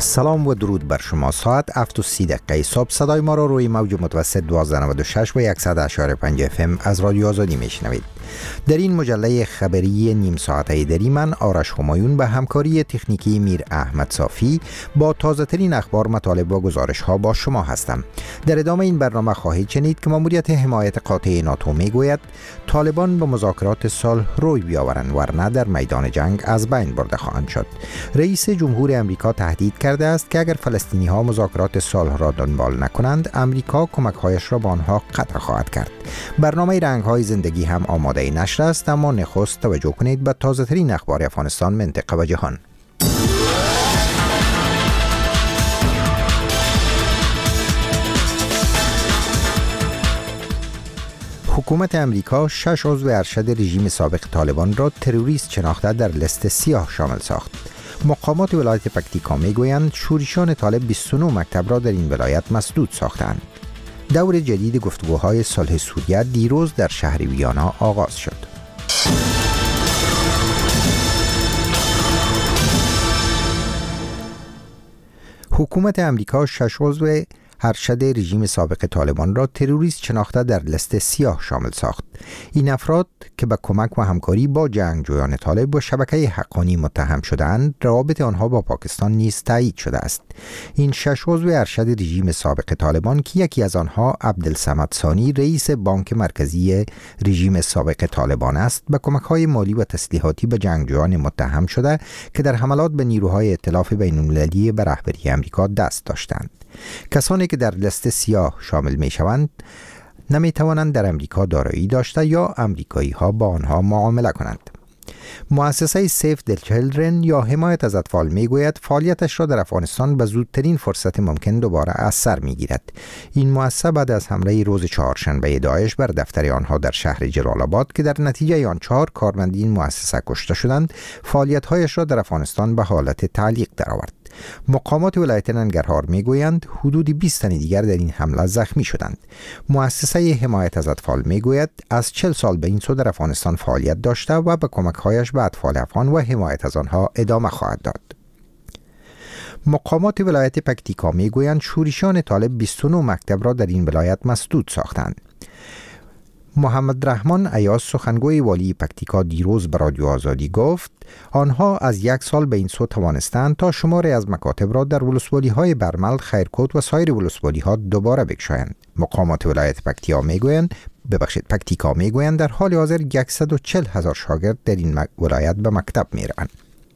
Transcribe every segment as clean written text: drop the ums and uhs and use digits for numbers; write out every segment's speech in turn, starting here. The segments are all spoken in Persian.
سلام و درود بر شما. ساعت 7:30 صبح صدای ما را روی موج متوسط 1296 و 100.5 FM از رادیو آزادی میشنوید. در این مجله خبری نیم ساعته دری من آرش همایون به همکاری تکنیکی میر احمد صافی با تازه ترین اخبار، مطالب و گزارش ها با شما هستم. در ادامه این برنامه خواهید شنید که ماموریت حمایت قاطع ناتو میگوید طالبان به مذاکرات صلح روی بیاورند ورنه در میدان جنگ از بین برده خواهند شد. رئیس جمهور امریکا تهدید کرده است که اگر فلسطینی ها مذاکرات صلح را دنبال نکنند، امریکا کمک‌هایش را به آنها قطع خواهد کرد. برنامه رنگ‌های زندگی هم آماده نشر است، اما نخست توجه کنید به تازه ترین اخبار افغانستان، منطقه و جهان. حکومت امریکا 6 عضو ارشد رژیم سابق طالبان را تروریست شناخته در لیست سیاه شامل ساخت. مقامات ولایت پکتیکا میگویند شورشیان طالب 29 مکتب را در این ولایت مسدود ساختند. دور جدید گفتگوهای صلح سوریه دیروز در شهر ویانا آغاز شد. حکومت امریکا 6 عضو ارشد رژیم سابق طالبان را تروریست شناخته در لیست سیاه شامل ساخت. این افراد که به کمک و همکاری با جنگجویان طالب و شبکه حقانی متهم شده‌اند، روابط آنها با پاکستان نیز تایید شده است. این 6 عضو ارشد رژیم سابق طالبان که یکی از آنها عبدالصمد ثانی رئیس بانک مرکزی رژیم سابق طالبان است، به کمک‌های مالی و تسلیحاتی به جنگجویان متهم شده که در حملات به نیروهای ائتلاف بین‌المللی به رهبری امریکا دست داشتند. کسانی که در لیست سیاه شامل می شوند نمی توانند در امریکا دارایی داشته یا امریکایی ها با آنها معامله کنند. مؤسسه سیف د چیلدرن یا حمایت از اطفال می گوید فعالیتش را در افغانستان به زودترین فرصت ممکن دوباره از سر می گیرد. این مؤسسه بعد از حمله روز چهارشنبه داعش بر دفتر آنها در شهر جلال آباد که در نتیجه آن 4 کارمند این مؤسسه کشته شدند، فعالیت‌هایش را در افغانستان به حالت تعلیق درآورد. مقامات ولایت ننگرهار میگویند حدود 20 تن دیگر در این حمله زخمی شدند. مؤسسه حمایت از اطفال میگوید از 40 سال به این سو در افغانستان فعالیت داشته و به کمک‌هایش به اطفال افغان و حمایت از آنها ادامه خواهد داد. مقامات ولایت پکتیکا میگویند شورشیان طالب 29 مکتب را در این ولایت مسدود ساختند. محمد رحمان ایاز سخنگوی والی پکتیکا دیروز به رادیو آزادی گفت آنها از 1 سال به این سو توانستند تا شماری از مکاتب را در ولسوالی‌های برمل، خیرکوت و سایر ولسوالی‌ها دوباره بگشایند. مقامات ولایت پکتیکا میگویند در حال حاضر 140,000 شاگرد در این ولایت به مکتب میروند.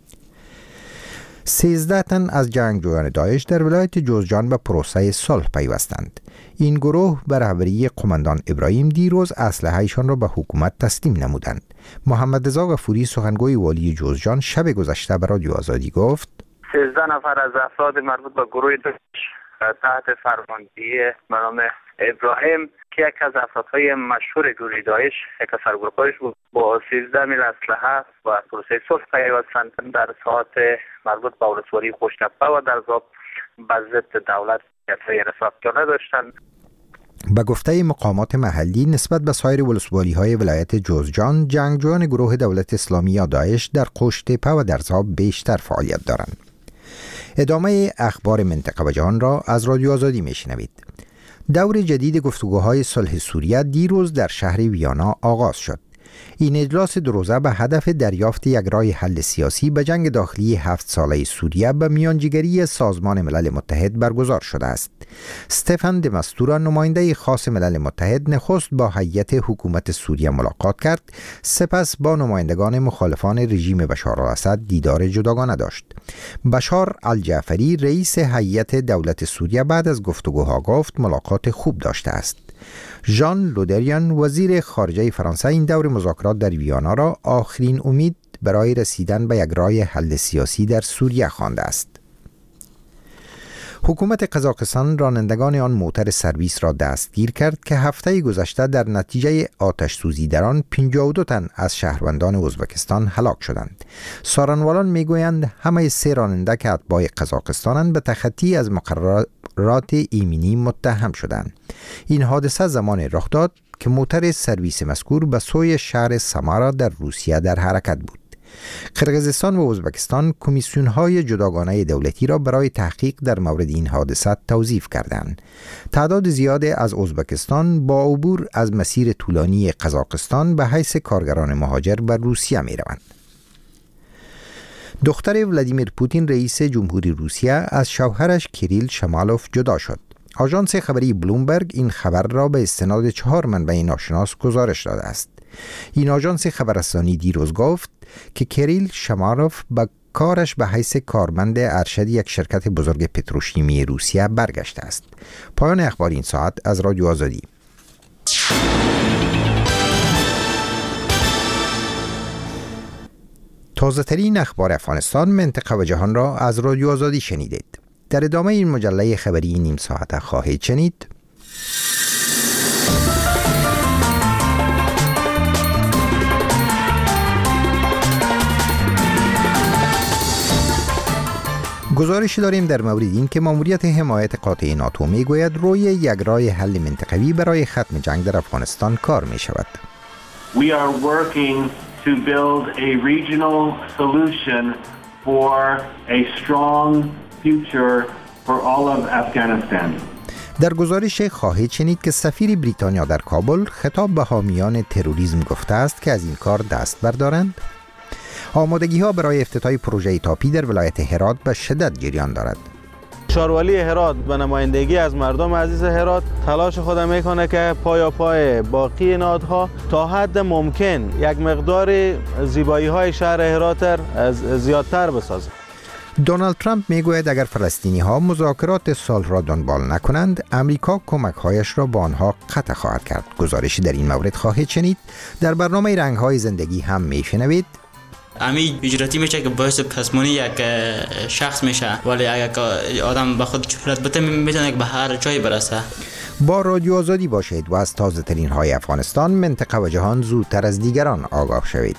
13 تن از جنگجویان داعش در ولایت جوزجان به پروسه صلح پیوستند. این گروه به رهبری قماندان ابراهیم دیروز اسلحه‌ایشان را به حکومت تسلیم نمودند. محمد رضا غفوری سخنگوی والی جوزجان شب گذشته به رادیو آزادی گفت 13 نفر از افراد مربوط به گروه داعش تحت فرماندهی مرام ابراهیم که یک از افرادهای مشهور گروه داعش، یک از سرگروه‌هایش بود، با 13 میل اسلحه و پروسه صلح پیوستند در ساعات مربوط به ولسوالی خوشنبه و در ضبط به ضد دولت رسالت‌جانه داشتند. به گفته مقامات محلی نسبت به سایر ولسوالی‌های ولایت جوزجان، جنگجویان گروه دولت اسلامی یا داعش در قوشتپه و در ضبط بیشتر فعالیت دارند. ادامه اخبار منطقه و جهان را از رادیو آزادی میشنوید. دور جدید گفتگوهای صلح سوریه دیروز در شهر ویانا آغاز شد. این اجلاس 2 روزه به هدف دریافت یک راه حل سیاسی به جنگ داخلی 7 ساله سوریه به میانجیگری سازمان ملل متحد برگزار شده است. استفان د مستورا نماینده خاص ملل متحد نخست با هیئت حکومت سوریه ملاقات کرد، سپس با نمایندگان مخالفان رژیم بشار الاسد دیدار جداگانه داشت. بشار الجعفری رئیس هیئت دولت سوریه بعد از گفتگوها گفت ملاقات خوب داشته است. ژان لودریان وزیر خارجه فرانسه این دور مذاکرات در ویانا را آخرین امید برای رسیدن به یک راه حل سیاسی در سوریه خوانده است. حکومت قزاقستان رانندگان آن موتر سرویس را دستگیر کرد که هفته گذشته در نتیجه آتش سوزی در آن 52 تن از شهروندان ازبکستان هلاک شدند. سارنوالان میگویند همه 3 راننده که اتباع قزاقستانند به تخطی از مقررات ایمنی متهم شدند. این حادثه زمان رخ داد که موتر سرویس مذکور به سوی شهر سامارا در روسیه در حرکت بود. قرقیزستان و ازبکستان کمیسیون‌های جداگانه دولتی را برای تحقیق در مورد این حادثه توظیف کردند. تعداد زیادی از ازبکستان با عبور از مسیر طولانی قزاقستان به حیث کارگران مهاجر به روسیه می‌روند. دختر ولادیمیر پوتین رئیس جمهوری روسیه از شوهرش کیریل شمالوف جدا شد. آژانس خبری بلومبرگ این خبر را به استناد 4 منبع ناشناس گزارش داده است. این آژانس خبررسانی دیروز گفت که کیریل شمالوف با کارش به حیث کارمند ارشد یک شرکت بزرگ پتروشیمی روسیه برگشته است. پایان اخبار این ساعت از رادیو آزادی. تازه ترین اخبار افغانستان، منطقه و جهان را از رادیو آزادی شنیدید. در ادامه این مجله خبری نیم ساعته خواهید شنید: گزارشی داریم در مورد این که ماموریت حمایت قاطع ناتو میگوید روی یک راه حل منطقوی برای ختم جنگ در افغانستان کار می شود. We are working to build a regional solution for a strong future for all of Afghanistan. در گزارش خواهید شنید که سفیر بریتانیا در کابل خطاب به حامیان تروریسم گفته است که از این کار دست بردارند. آمادگی‌ها برای افتتاح پروژه تاپی در ولایت هرات به شدت جریان دارد. شاروالی هرات به نمایندگی از مردم عزیز هرات تلاش خود میکنه که پای باقی نهادها تا حد ممکن یک مقدار زیبایی‌های شهر هرات زیادتر بسازه. دونالد ترامپ میگوید اگر فلسطینی‌ها مذاکرات صلح را دنبال نکنند، امریکا کمک‌هایش را به آنها قطع خواهد کرد. گزارشی در این مورد خواهید شنید. در برنامه رنگ‌های زندگی هم میشنوید امی اجراتی میشه که باعث پسمانی یک شخص میشه، ولی اگر آدم به خود چپلت بده میتونه که به هر جایی برسه. با رادیو آزادی باشید و از تازه ترین های افغانستان، منطقه و جهان زودتر از دیگران آگاه شوید.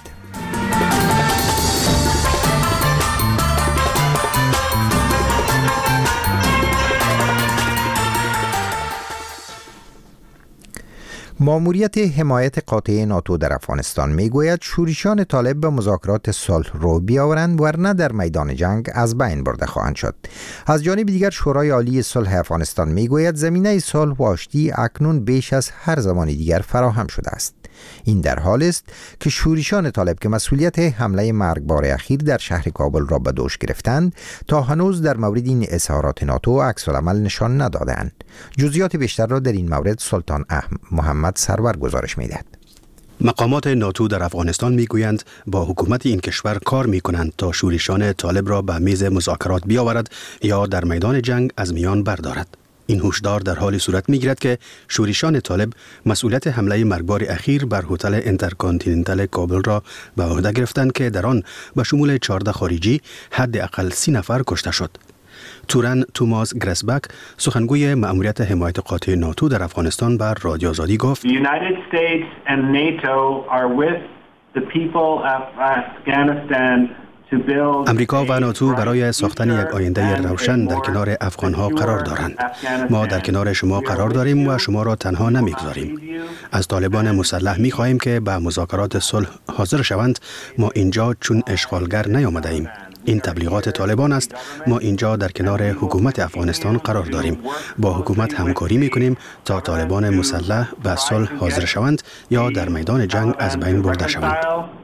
ماموریت حمایت قاطع ناتو در افغانستان میگوید شورشیان طالب به مذاکرات صلح رو بیاورند ورنه در میدان جنگ از بین برده خواهند شد. از جانب دیگر شورای عالی صلح افغانستان میگوید زمینه صلح و آشتی اکنون بیش از هر زمان دیگر فراهم شده است. این در حال است که شورشیان طالب که مسئولیت حمله مرگبار اخیر در شهر کابل را به دوش گرفتند تا هنوز در مورد این اظهارات ناتو عکس العمل نشان ندادند. جزئیات بیشتر را در این مورد سلطان محمد سرور گزارش می‌دهد. مقامات ناتو در افغانستان میگویند با حکومت این کشور کار میکنند تا شورشیان طالب را به میز مذاکرات بیاورد یا در میدان جنگ از میان بردارد. این هشدار در حال صورت میگیرد که شورشیان طالب مسئولیت حمله مرگبار اخیر بر هتل انترکانتیننتال کابل را به عهده گرفتند که در آن به شمول 14 خارجی حداقل 30 نفر کشته شد. تورن توماس گرسبک سخنگوی مأموریت حمایت قاطع ناتو در افغانستان بر رادیو آزادی گفت: The United States and NATO are with the people of Afghanistan. امریکا و ناتو برای ساختن یک آینده روشن در کنار افغانها قرار دارند. ما در کنار شما قرار داریم و شما را تنها نمیگذاریم. از طالبان مسلح می‌خواهیم که به مذاکرات صلح حاضر شوند. ما اینجا چون اشغالگر نیامده ایم. این تبلیغات طالبان است. ما اینجا در کنار حکومت افغانستان قرار داریم. با حکومت همکاری می‌کنیم تا طالبان مسلح به صلح حاضر شوند یا در میدان جنگ از بین برده شوند.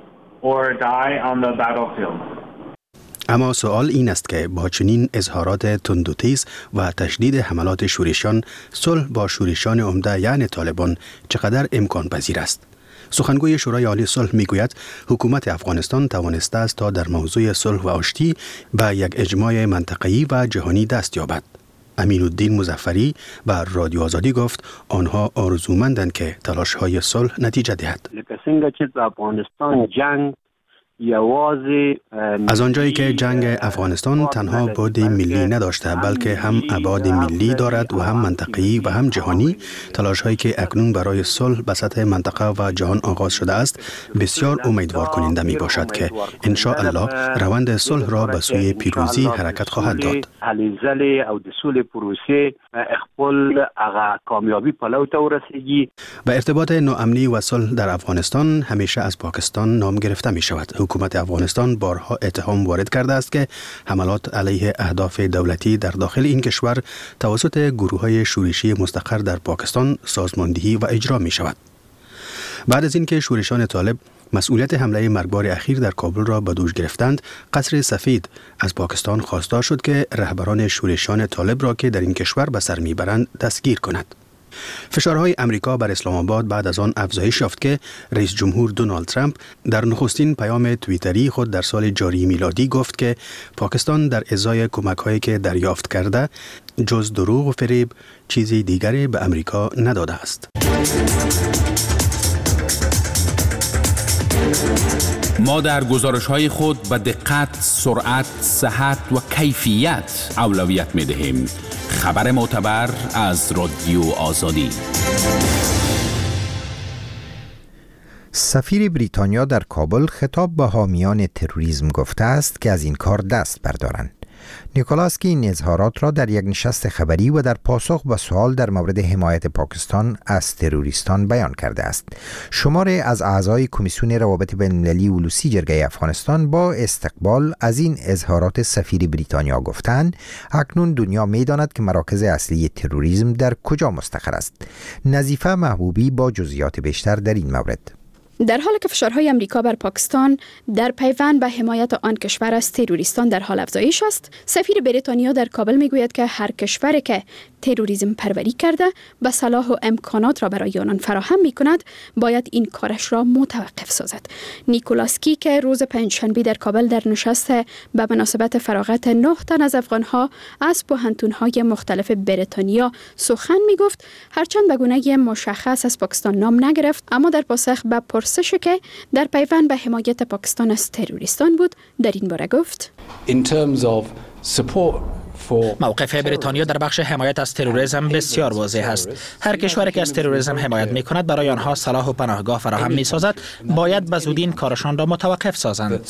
اما سوال این است که با چنین اظهارات تند و تیز و تشدید حملات شورشیان، صلح با شورشیان عمده یعنی طالبان چقدر امکان پذیر است؟ سخنگوی شورای عالی صلح میگوید حکومت افغانستان توانسته است تا در موضوع صلح و آشتی به یک اجماع منطقه‌ای و جهانی دست یابد. امین الدین مظفری بر رادیو آزادی گفت آنها آرزومندند که تلاش‌های صلح نتیجه دهد. از آنجایی که جنگ افغانستان تنها بعد ملی نداشته بلکه هم ابعاد ملی دارد و هم منطقه‌ای و هم جهانی، تلاش‌هایی که اکنون برای صلح به سطح منطقه و جهان آغاز شده است بسیار امیدوار کننده می باشد که ان شاء الله روند صلح را به سوی پیروزی حرکت خواهد داد. به ارتباط ناامنی و صلح در افغانستان همیشه از پاکستان نام گرفته می شود. حکومت افغانستان بارها اتهام وارد کرده است که حملات علیه اهداف دولتی در داخل این کشور توسط گروه‌های شورشی مستقر در پاکستان سازماندهی و اجرا می شود. بعد از اینکه شورشان طالب مسئولیت حمله مرگبار اخیر در کابل را به دوش گرفتند، قصر سفید از پاکستان خواستار شد که رهبران شورشان طالب را که در این کشور به سر میبرند دستگیر کند. فشارهای امریکا بر اسلام آباد بعد از آن افزایش یافت که رئیس جمهور دونالد ترامپ در نخستین پیام توییتری خود در سال جاری میلادی گفت که پاکستان در ازای کمک‌هایی که دریافت کرده جز دروغ و فریب چیزی دیگری به امریکا نداده است. ما در گزارش‌های خود به دقت، سرعت، صحت و کیفیت اولویت می‌دهیم. خبر معتبر از رادیو آزادی. سفیر بریتانیا در کابل خطاب به حامیان تروریسم گفته است که از این کار دست بردارند. نیکولاسکی این اظهارات را در یک نشست خبری و در پاسخ به سوال در مورد حمایت پاکستان از تروریستان بیان کرده است. شماری از اعضای کمیسیون روابط بین‌المللی اولوسی جرگه افغانستان با استقبال از این اظهارات سفیر بریتانیا گفتند اکنون دنیا می‌داند که مراکز اصلی تروریسم در کجا مستقر است. نظیفه محبوبی با جزئیات بیشتر در این مورد. در حالی که فشارهای امریکا بر پاکستان در پیوند به حمایت آن کشور از تروریستان در حال افزایش است، سفیر بریتانیا در کابل میگوید که هر کشوری که تروریسم پروری کرده و صلاح و امکانات را برای آنان فراهم می‌کند باید این کارش را متوقف سازد. نیکولاسکی که روز پنجشنبه در کابل در نشست به مناسبت فراغت 9 تن از افغان‌ها از پوهنتون‌های مختلف بریتانیا سخن می‌گفت، هرچند به گونه مشخص از پاکستان نام نگرفت، اما در پاسخ به پرسشی که در پیوند به حمایت پاکستان از تروریستان بود در این باره گفت: موقف بریتانیا در بخش حمایت از تروریسم بسیار واضح است. هر کشوری که از تروریسم حمایت می کند برای آنها سلاح و پناهگاه فراهم می سازد باید به زودی این کارشان را متوقف سازند.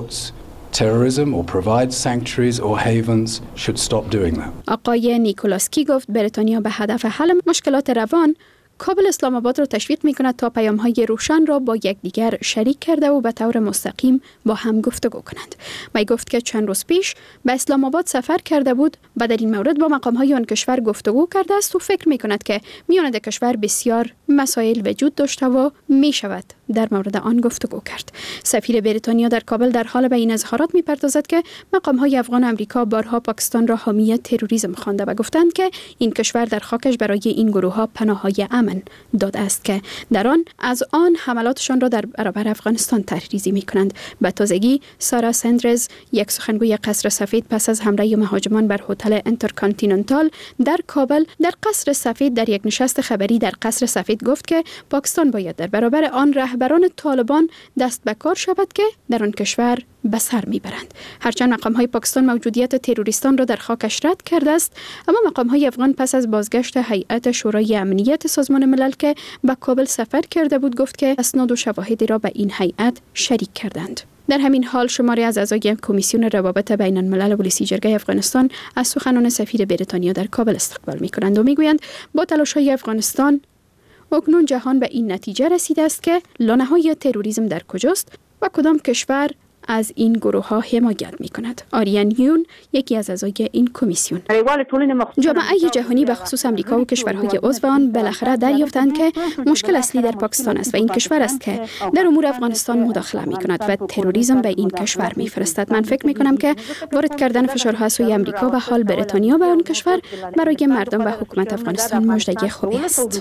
آقای نیکولاسکی گفت بریتانیا به هدف حل مشکلات روان کابل اسلام آباد را تشویق می کند تا پیام‌های روشن را با یکدیگر شریک کرده و به طور مستقیم با هم گفتگو کنند. وی گفت که چند روز پیش به اسلام آباد سفر کرده بود و در این مورد با مقام‌های آن کشور گفتگو کرده است و فکر می کند که میان دو کشور بسیار مسائل وجود داشته و می شود در مورد آن گفتگو کرد. سفیر بریتانیا در کابل در حال به این اظهارات می پردازد که مقام‌های افغان آمریکا بارها پاکستان را حامی تروریسم خوانده و گفتند که این کشور در خاکش برای این گروه‌ها پناه‌های امن داده است که در آن حملاتشان را در برابر افغانستان تحریزی می کنند. به تازگی سارا سندرز، یک سخنگوی قصر سفید، پس از حمله مهاجمان بر هتل انترکانتیننتال در کابل در قصر سفید در یک نشست خبری در قصر سفید گفت که پاکستان باید در برابر آن رهبران طالبان دست به کار شود که در آن کشور به سر میبرند. هرچند مقام‌های پاکستان موجودیت تروریستان را در خاکش رد کرده است، اما مقام‌های افغان پس از بازگشت هیئت شورای امنیت سازمان ملل که به کابل سفر کرده بود گفت که اسناد و شواهدی را به این هیئت شریک کردند. در همین حال شماری از اعضای کمیسیون روابط بین الملل اولوسی جرگه افغانستان از سخنان سفیر بریتانیا در کابل استقبال می‌کنند و می‌گویند با تلاش‌های افغانستان اکنون جهان به این نتیجه رسیده است که لانه‌های تروریسم در کجاست و کدام کشور از این گروه ها حمایت می کند. آریان یون یکی از اعضای این کمیسیون: جامعه جهانی به خصوص امریکا و کشورهای عضو آن بالاخره دریافتند که مشکل اصلی در پاکستان است و این کشور است که در امور افغانستان مداخله می کند و تروریسم به این کشور می فرستد. من فکر می کنم که وارد کردن فشارها از سوی امریکا و حال بریتانیا به آن کشور برای مردم و حکومت افغانستان مژده خوبی است.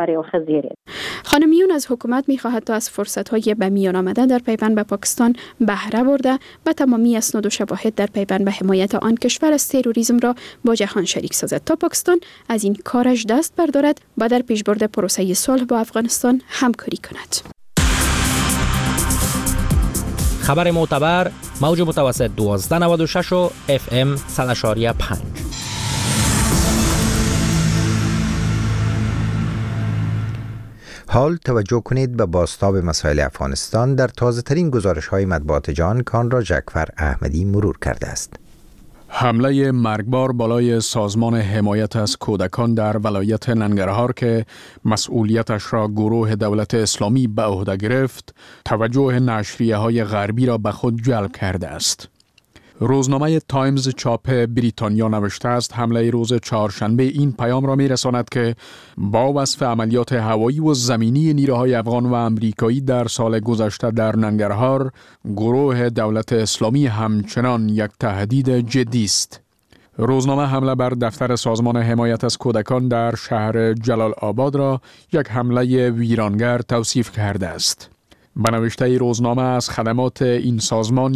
خانم یون از حکومت می خواهد تا از فرصت‌های به میان آمده در پیوند به پاکستان بهره برده و تمامی اسناد و شواهد در پیوند به حمایت آن کشور از تروریسم را با جهان شریک سازد تا پاکستان از این کارش دست بردارد و در پیشبرد پروسه صلح با افغانستان همکاری کند. خبر معتبر، موج متوسط 1296 و FM 100.5. حال توجه کنید به بازتاب مسائل افغانستان در تازه‌ترین گزارش‌های مطبوعات جهان که آن را جعفر احمدی مرور کرده است. حمله مرگبار بالای سازمان حمایت از کودکان در ولایت ننگرهار که مسئولیتش را گروه دولت اسلامی به عهده گرفت، توجه نشریه‌های غربی را به خود جلب کرده است. روزنامه تایمز چاپ بریتانیا نوشته است حمله روز چهارشنبه این پیام را می‌رساند که با وصف عملیات هوایی و زمینی نیروهای افغان و امریکایی در سال گذشته در ننگرهار، گروه دولت اسلامی همچنان یک تهدید جدی است. روزنامه حمله بر دفتر سازمان حمایت از کودکان در شهر جلال آباد را یک حمله ویرانگر توصیف کرده است. به نوشته روزنامه از خدمات این سازمان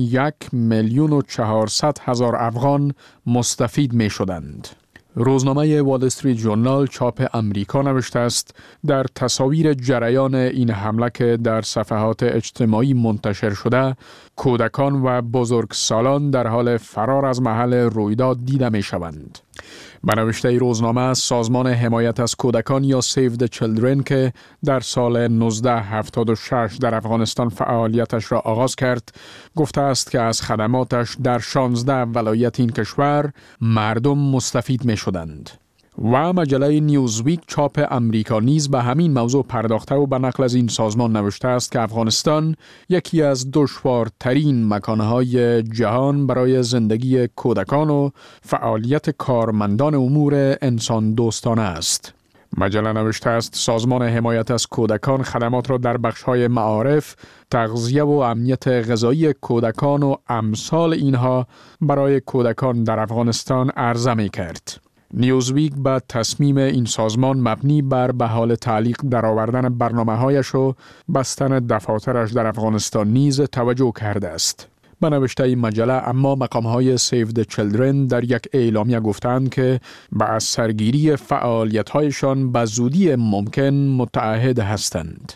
1,400,000 افغان مستفید می شدند. روزنامه وال استریت ژورنال چاپ امریکا نوشته است در تصاویر جریان این حمله که در صفحات اجتماعی منتشر شده، کودکان و بزرگسالان در حال فرار از محل رویداد دیده می شوند. به نوشته روزنامه سازمان حمایت از کودکان یا Save the Children که در سال 1976 در افغانستان فعالیتش را آغاز کرد، گفته است که از خدماتش در 16 ولایت این کشور مردم مستفید می شدند. و مجله نیوزویک چاپ امریکا نیز به همین موضوع پرداخته و به نقل از این سازمان نوشته است که افغانستان یکی از دشوارترین مکانهای جهان برای زندگی کودکان و فعالیت کارمندان امور انسان دوستانه است. مجله نوشته است سازمان حمایت از کودکان خدمات را در بخش‌های معارف، تغذیه و امنیت غذایی کودکان و امثال اینها برای کودکان در افغانستان عرضه می کرد. نیوزویک به تصمیم این سازمان مبنی بر به حال تعلیق درآوردن برنامه‌هایش و بستن دفاترش در افغانستان نیز توجه کرده است. به نوشته این مجله اما مقام‌های Save the Children در یک اعلامیه گفتند که به از سرگیری فعالیت‌هایشان به زودی ممکن متعهد هستند.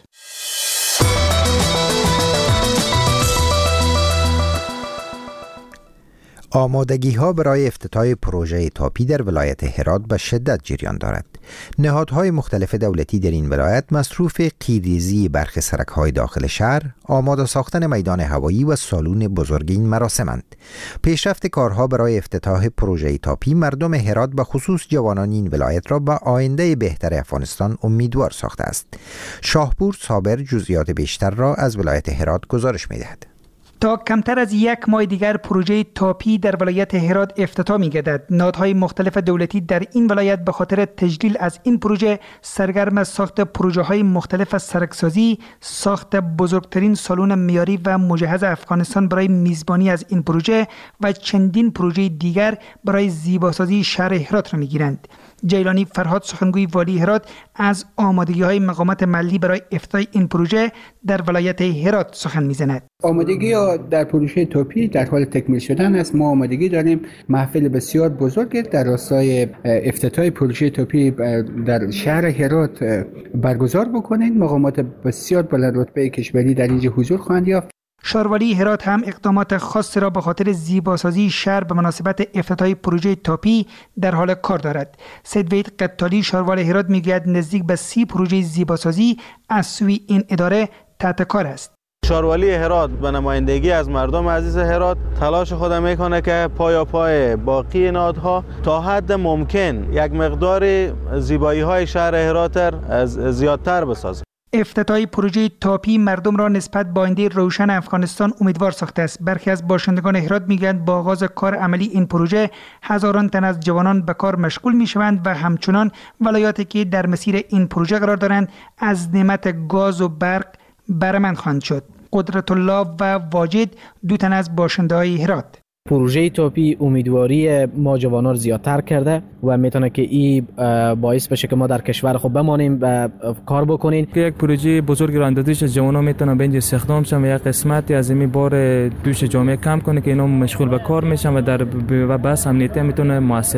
آمادگی‌ها برای افتتاح پروژه تاپی در ولایت هرات به شدت جریان دارد. نهادهای مختلف دولتی در این ولایت مصروف قیریزی برخی سرک‌های داخل شهر، آماده ساختن میدان هوایی و سالن بزرگ این مراسمند. پیشرفت کارها برای افتتاح پروژه تاپی مردم هرات به خصوص جوانان این ولایت را به آینده بهتر افغانستان امیدوار ساخته است. شاهپور صابر جزئیات بیشتر را از ولایت هرات گزارش می‌دهد. تا کمتر از یک ماه دیگر پروژه تاپی در ولایت هرات افتتاح می‌گردد. نهادهای مختلف دولتی در این ولایت به خاطر تجلیل از این پروژه سرگرم ساخت پروژه‌های مختلف از سرکسازی، ساخت بزرگترین سالن معیاری و مجهز افغانستان برای میزبانی از این پروژه و چندین پروژه دیگر برای زیباسازی شهر هرات را می‌گیرند. جیلانی فرهاد سخنگوی والی هرات از آمادگی‌های مقامات محلی برای افتتاح این پروژه در ولایت هرات سخن می‌زند. آمادگی در پروژه تاپی در حال تکمیل شدن است. ما آمادگی داریم محفل بسیار بزرگ در راستای افتتاح پروژه تاپی در شهر هرات برگزار بکنیم. مقامات بسیار بلند رتبه کشوری در اینجا حضور خواهند یافت. شاروالی هرات هم اقدامات خاصی را به خاطر زیباسازی شهر به مناسبت افتتاح پروژه تاپی در حال کار دارد. سید وحید قطالی شاروال هرات میگوید نزدیک به 30 پروژه زیباسازی از سوی این اداره تحت کار است. شاروالی هرات به نمایندگی از مردم عزیز هرات تلاش خود میکنه که پای باقی نهادها تا حد ممکن یک مقدار زیبایی های شهر هرات زیادتر بسازه. افتتاح پروژه تاپی مردم را نسبت به آینده روشن افغانستان امیدوار ساخته است. برخی از باشندگان هرات میگویند با آغاز کار عملی این پروژه هزاران تن از جوانان به کار مشغول میشوند و همچنان ولایاتی که در مسیر این پروژه قرار دارند از نعمت گاز و برق بهره‌مند خواهند شد. قدرت الله و واجد دو تن از باشنده‌های هرات. پروژه تاپی امیدواری ما جوانان زیادتر کرده و میتونه که این باعث بشه که ما در کشور خود بمانیم و کار بکنیم. یک پروژه بزرگ را اندازش جوانان میتونن به اینجا استخدام شن و یک قسمتی از این بار دوش جامعه کم کنه که اینا مشغول به کار میشن و در و بس امنیتی میتونه موثر باشه.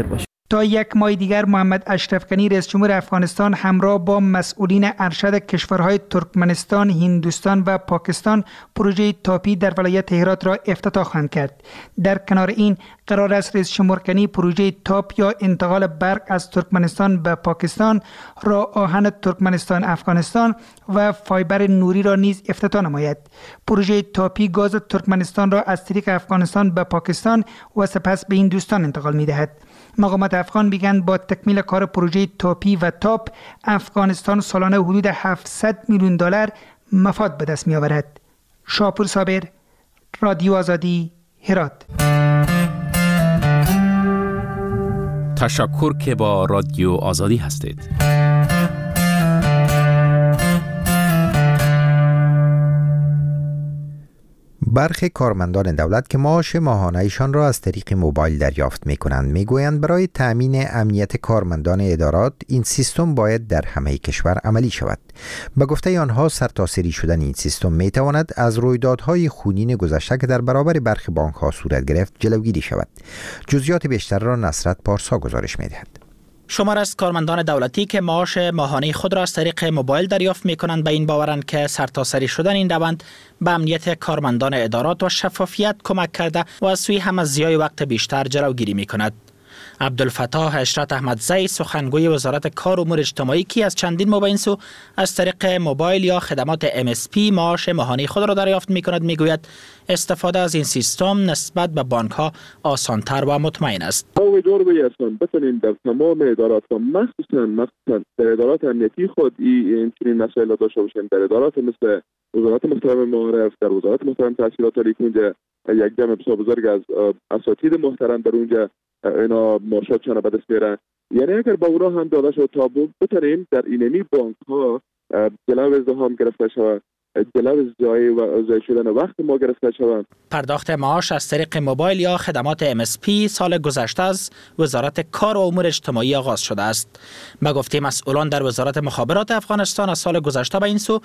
تا یک ماه دیگر محمد اشرف غنی رئیس جمهور افغانستان همراه با مسئولین ارشد کشورهای ترکمنستان، هندوستان و پاکستان پروژه تاپی در ولایت هرات را افتتاح خواهند کرد. در کنار این قرار است رئیس جمهور غنی پروژه تاپ یا انتقال برق از ترکمنستان به پاکستان، راه آهن ترکمنستان افغانستان و فایبر نوری را نیز افتتاح نماید. پروژه تاپی گاز ترکمنستان را از طریق افغانستان به پاکستان و سپس به هندوستان انتقال می‌دهد. مقامات افغان میگن با تکمیل کار پروژه تاپی و تاپ افغانستان سالانه حدود 700 میلیون دلار مفاد به دست می‌آورد. شاپور صابر، رادیو آزادی، هرات. تشکر که با رادیو آزادی هستید. برخی کارمندان دولت که معاش ماهانه‌ایشان را از طریق موبایل دریافت می‌کنند می‌گویند برای تأمین امنیت کارمندان ادارات این سیستم باید در همه کشور عملی شود. به گفته آنها سرتاسری شدن این سیستم می‌تواند از رویدادهای خونین گذشته که در برابر برخی بانک‌ها صورت گرفت جلوگیری شود. جزئیات بیشتر را نصرت پارسا گزارش می‌دهد. شمار از کارمندان دولتی که معاش ماهانه خود را از طریق موبایل دریافت می‌کنند به این باورند که سرتاسری شدن این روند به امنیت کارمندان ادارات و شفافیت کمک کرده و از سوی هم از ضیاع وقت بیشتر جلوگیری می‌کند. عبدالفتاح اشرت احمدزی سخنگوی وزارت کار و امور اجتماعی که از چندین ماه به این سو از طریق موبایل یا خدمات MSP معاش ماهانه خود را دریافت می‌کند میگوید استفاده از این سیستم نسبت به بانک‌ها آسان‌تر و مطمئن است. امیدوار باشیم بتونیم در تمام ادارات و مخصوصاً در ادارات امنیتی خود این چنین مسائل داشته باشیم. در ادارات مثل وزارت محترم معارف، در وزارت محترم تحصیلات عالی اونجا یک جمع بسیار بزرگ از اساتید محترم در اونجا اینا معاشاتشان به دست میارن. یعنی اگر با اونا هم داده شد تا بتونیم در اینمی بانک ها جلو ازدحام گرفته شود، جلو ضایع شدن وقت ما گرفته شود. پرداخت معاش از طریق موبایل یا خدمات MSP سال گذشته از وزارت کار و امور اجتماعی آغاز شده است. به گفته مسئولان در وزارت مخابرات افغانستان از سال گذشته به این سو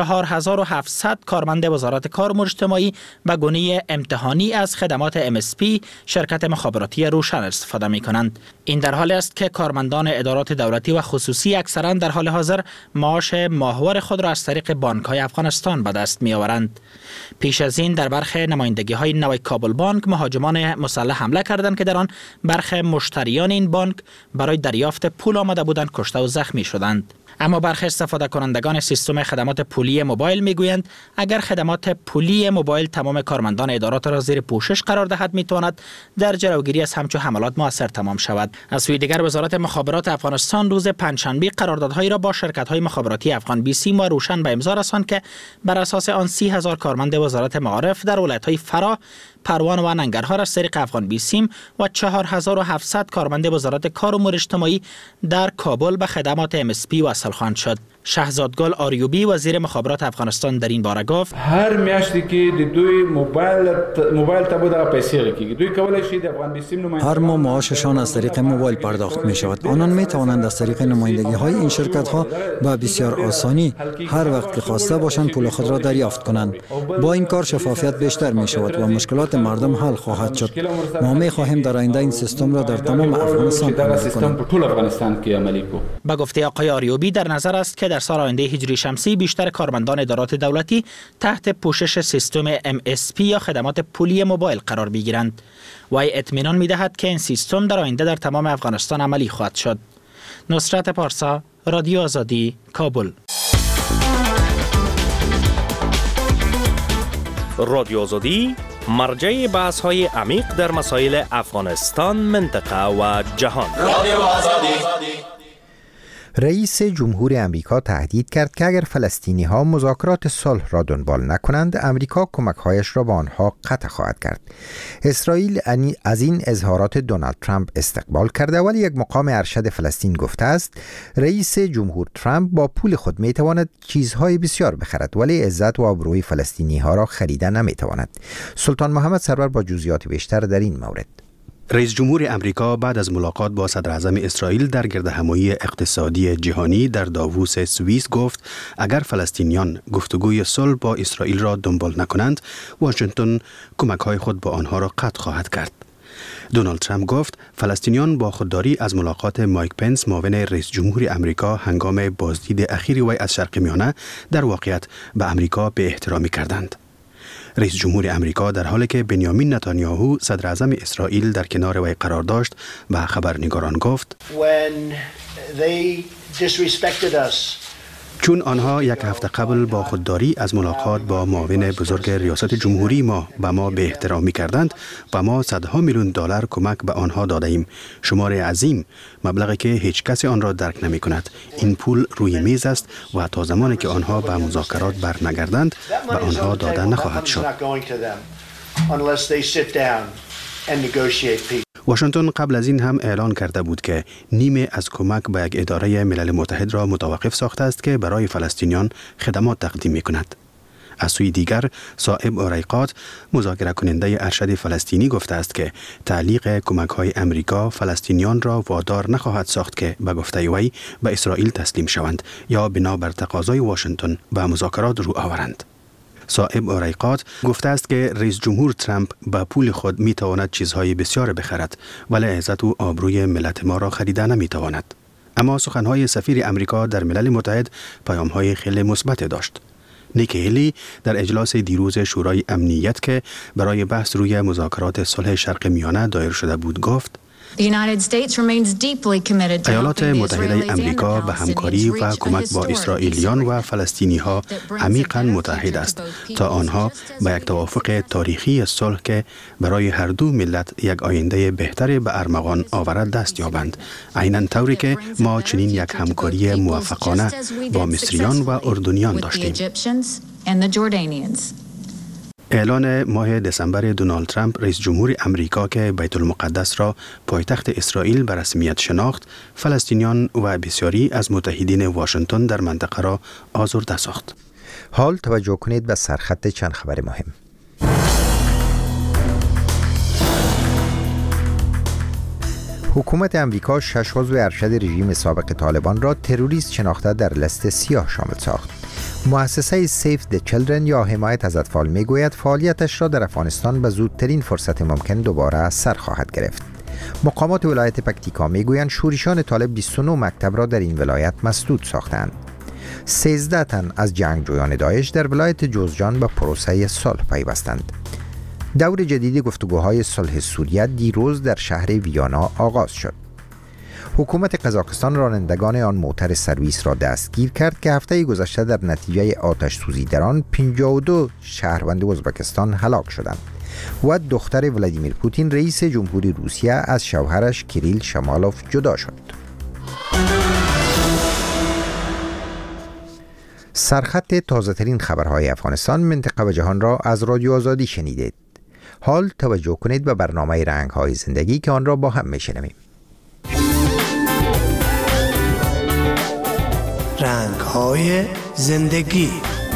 4700 کارمند وزارت کار و امور اجتماعی به گونه امتحانی از خدمات MSP شرکت مخابراتی روشن استفاده می کنند. این در حالی است که کارمندان ادارات دولتی و خصوصی اکثرا در حال حاضر معاش ماهوار خود را از طریق بانک‌های افغانستان به دست می آورند. پیش از این در برخی نمایندگی‌های نوای کابل بانک مهاجمان مسلح حمله کردند که در آن برخی مشتریان این بانک برای دریافت پول آمده بودند کشته و زخمی شدند. اما برخی استفاده کنندگان سیستم خدمات پولی موبایل میگویند اگر خدمات پولی موبایل تمام کارمندان ادارات را زیر پوشش قرار دهد میتواند در جلوگیری از همچون حملات مؤثر تمام شود. از سوی دیگر وزارت مخابرات افغانستان روز پنجشنبه قراردادهایی را با شرکت‌های مخابراتی افغان بیسیم و روشن به امضا رساند که بر اساس آن 30,000 کارمند وزارت معارف در ولایت‌های فرا، پروان و ننگرهار از طریق افغان بیسیم و 4700 کارمند وزارت کار و امور اجتماعی در کابل به خدمات MSP وصل خواهند شد. شهزادگل آریوبی وزیر مخابرات افغانستان در این باره گفت هر میاشتی که دوی موبایل تا بود پیسې راکېږي دوی کولای شي د افغان بیسیم نمایندگی هر ماه معاششان از طریق موبایل پرداخت می شود. آنان می توانند از طریق نمایندگی های این شرکت ها با بسیار آسانی هر وقت که خواسته باشند پول خود را دریافت کنند. با این کار شفافیت بیشتر می شود و مشکلات مردم حل خواهد شد. ما می خواهیم در آینده این سیستم را در تمام افغانستان عملی کنیم. با گفته آقای آریوبی در نظر است که در سال آینده هجری شمسی بیشتر کارمندان ادارات دولتی تحت پوشش سیستم MSP یا خدمات پولی موبایل قرار بگیرند. وی اطمینان می‌دهد که این سیستم در آینده در تمام افغانستان عملی خواهد شد. نصرت پارسا، رادیو آزادی، کابل. رادیو آزادی مرجع بحث‌های عمیق در مسائل افغانستان، منطقه و جهان. رادیو آزادی. رئیس جمهور امریکا تهدید کرد که اگر فلسطینی‌ها مذاکرات صلح را دنبال نکنند، امریکا کمک‌هایش را به آنها قطع خواهد کرد. اسرائیل از این اظهارات دونالد ترامپ استقبال کرده، ولی یک مقام ارشد فلسطین گفته است رئیس جمهور ترامپ با پول خود می‌تواند چیزهای بسیار بخرد، ولی عزت و آبروی فلسطینی‌ها را خریده نمی‌تواند. سلطان محمد سرور با جزئیات بیشتر در این مورد. رئیس جمهور امریکا بعد از ملاقات با صدر اعظم اسرائیل در گردهمایی اقتصادی جهانی در داووس سوئیس گفت اگر فلسطینیان گفتگوی صلح با اسرائیل را دنبال نکنند، واشنگتن کمک‌های خود با آنها را قطع خواهد کرد. دونالد ترامپ گفت فلسطینیان با خودداری از ملاقات مایک پنس معاون رئیس جمهور امریکا هنگام بازدید اخیر وی از شرق میانه در واقعیت به امریکا به احترامی کردند. رئیس جمهور امریکا در حالی که بنیامین نتانیاهو صدر اعظم اسرائیل در کنار وی قرار داشت به خبرنگاران گفت چون آنها یک هفته قبل با خودداری از ملاقات با معاون بزرگ ریاست جمهوری ما به ما به احترامی کردند و ما صدها میلیون دلار کمک به آنها داده ایم. شمار عظیم، مبلغی که هیچ کسی آن را درک نمی کند. این پول روی میز است و تا زمانی که آنها به مذاکرات برنگردند به آنها داده نخواهد شد. واشنگتن قبل از این هم اعلان کرده بود که نیمه از کمک به یک اداره ملل متحد را متوقف ساخته است که برای فلسطینیان خدمات تقدیم می کند. از سوی دیگر صائب اریقات مذاکره کننده ارشد فلسطینی گفته است که تعلیق کمک های امریکا فلسطینیان را وادار نخواهد ساخت که به گفته وی به اسرائیل تسلیم شوند یا بنابر تقاضای واشنگتن به مذاکرات رو آورند. صائب اریقات گفته است که رئیس جمهور ترامپ با پول خود می تواند چیزهای بسیار بخرد ولی عزت و آبروی ملت ما را خریده نمی تواند. اما سخنهای سفیر امریکا در ملل متحد پیامهای خیلی مثبت داشت. نیکی هیلی در اجلاس دیروز شورای امنیت که برای بحث روی مذاکرات صلح شرق میانه دایر شده بود گفت ایالات متحده امریکا به همکاری و کمک با اسرائیلیان و فلسطینی ها عمیقاً متحد است تا آنها به یک توافق تاریخی صلح که برای هر دو ملت یک آینده بهتر به ارمغان آورد دست یابند. عیناً طوری که ما چنین یک همکاری موفقانه با مصریان و اردنیان داشتیم. اعلان ماه دسامبر دونالد ترامپ رئیس جمهور امریکا که بیت المقدس را پایتخت اسرائیل به رسمیت شناخت، فلسطینیان و بسیاری از متحدین واشنگتن در منطقه را آزرده ساخت. حال توجه کنید به سرخط چند خبر مهم. حکومت امریکا 6 عضو ارشد رژیم سابق طالبان را تروریست شناخته در لیست سیاه شامل ساخت. مؤسسه سیف د چیلدرن یا حمایت از اطفال میگوید فعالیتش را در افغانستان به زودترین فرصت ممکن دوباره سر خواهد گرفت. مقامات ولایت پکتیکا میگویند شورشان طالب 29 مکتب را در این ولایت مسدود ساختند. 13 تن از جنگجویان داعش در ولایت جوزجان به پروسه صلح پیوستند. دور جدید گفتگوهای صلح سوریه دیروز در شهر ویانا آغاز شد. حکومت قزاقستان رانندگان آن موتر سرویس را دستگیر کرد که هفته گذشته در نتیجه آتش سوزی در آن 52 شهروند ازبکستان هلاک شدند و دختر ولادیمیر پوتین رئیس جمهوری روسیه از شوهرش کیریل شمالوف جدا شد. سرخط تازه‌ترین خبرهای افغانستان، منطقه و جهان را از رادیو آزادی شنیدید. حال توجه کنید به برنامه رنگ‌های زندگی که آن را با هم میشنویم. رنگ‌های زندگی.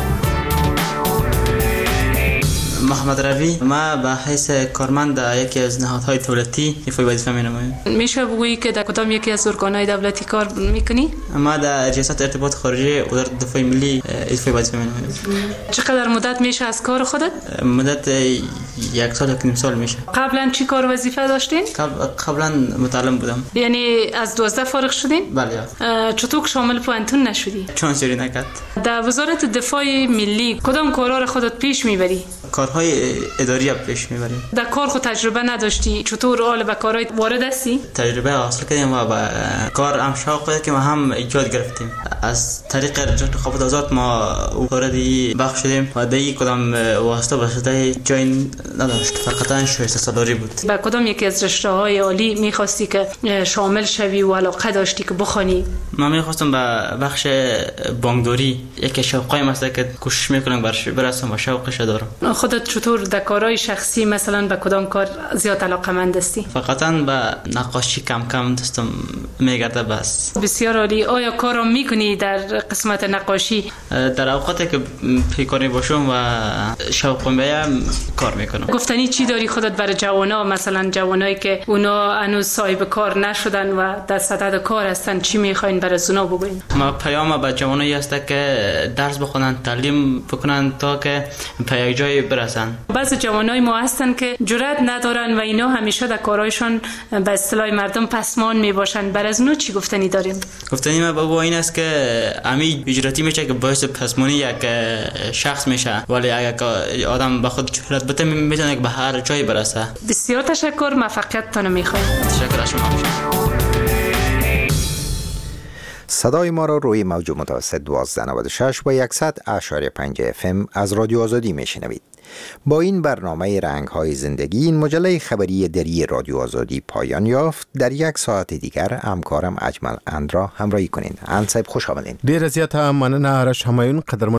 محمد روی، ما به حیث کارمند یکی از نهادهای دولتی ایفای وظیفه می‌نمایم. میشه بگویی که در کدام یکی از ارگان‌های دولتی کار می‌کنی؟ ما در ریاست ارتباط خارجی وزارت دفاع ملی ایفای وظیفه می‌نمایم. چقدر مدت میشه از کار خودت؟ مدت 1 سال یک نیم سال میشه. قبلا چی کار وظیفه داشتین؟ قبلا متعلم بودم. یعنی از 12 فارغ شدین؟ بله. چطور شامل پوانتون نشدی؟ چون سری نکرد. در وزارت دفاع ملی کدام کارا رو خودت پیش میبری؟ کارهای اداری پیش میبریم. در کار خود تجربه نداشتی، چطور حال به کارهای وارد هستی؟ تجربه حاصل کردیم و با کار هم شوق که ما هم ایجاد گرفتیم. از طریق رقابت آزاد ما وارد بخش شدیم و دیگه کدام واسطه جای نداشت، فقط شایسته سالاری بود. با کدام یکی از رشته‌های عالی می‌خواستی که شامل شوی و علاقه داشتی که بخوانی؟ من می‌خواستم به بخش بانکداری، یکی شوقای مثلا که کوشش می‌کنم برسم و شوقش دارم. خودت چطور در کارهای شخصی مثلا به کدام کار زیاد علاقه‌مند هستی؟ فقطاً به نقاشی کم دستم میگرده بس. بسیار عالی. آیا کارو میکنی در قسمت نقاشی؟ در اوقاتی که پیکاری باشم و شوقم بیام کار میکنم. گفتنی چی داری خودت برای جوانا، مثلا جوانایی که اونا هنوز صاحب کار نشدن و در صدد کار هستن، چی میخواین برای اونا بگوین؟ ما پیام به جوانایی هست که درس بخونن، تعلیم بکنن تا که به یک جای برسن. بعضی جوانای ما هستن که جرأت ندارن و اینا همیشه در کارهایشان به اصطلاح مردم پسمان میباشن. بر از نو چی گفتنی داریم؟ گفتنی ما بابا این است که امی اجراتی میشه که باعث پسمانی یک شخص میشه، ولی اگر آدم به خود جرأت بده میتونه که به هر جایی برسه. بسیار تشکر، موفقیتتان میخوایم. تشکر از شما. صدای ما را روی موج متوسط 1296 با 100.5 FM از رادیو آزادی میشنوید. با این برنامه رنگ‌های زندگی این مجله خبری دری رادیو آزادی پایان یافت. در یک ساعت دیگر همکارم اجمل اند را همراهی کنید. اند صاحب خوش آمدین. دیر زیاد هم مننه آرش همایون قدرمن